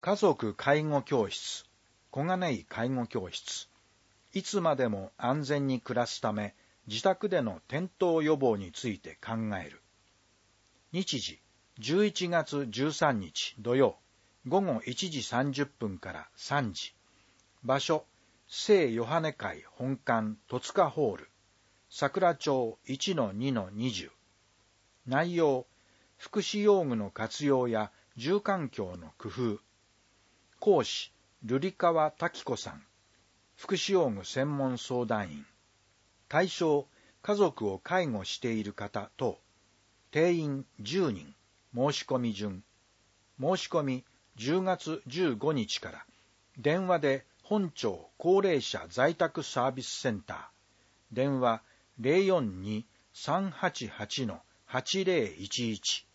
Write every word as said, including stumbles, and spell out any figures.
家族介護教室、小金井介護教室、いつまでも安全に暮らすため、自宅での転倒予防について考える。日時、じゅういちがつじゅうさんにち土曜、ごごいちじさんじゅっぷんからさんじ。場所、聖ヨハネ会本館戸塚ホール、桜町 いちのにのにじゅう。内容、福祉用具の活用や住環境の工夫。講師、瑠璃川滝子さん。福祉用具専門相談員。対象、家族を介護している方等。定員じゅうにん。申し込み順。申し込みじゅうがつじゅうごにちから。電話で本町高齢者在宅サービスセンター。電話 ゼロよんに さんはちはち はちゼロいちいち。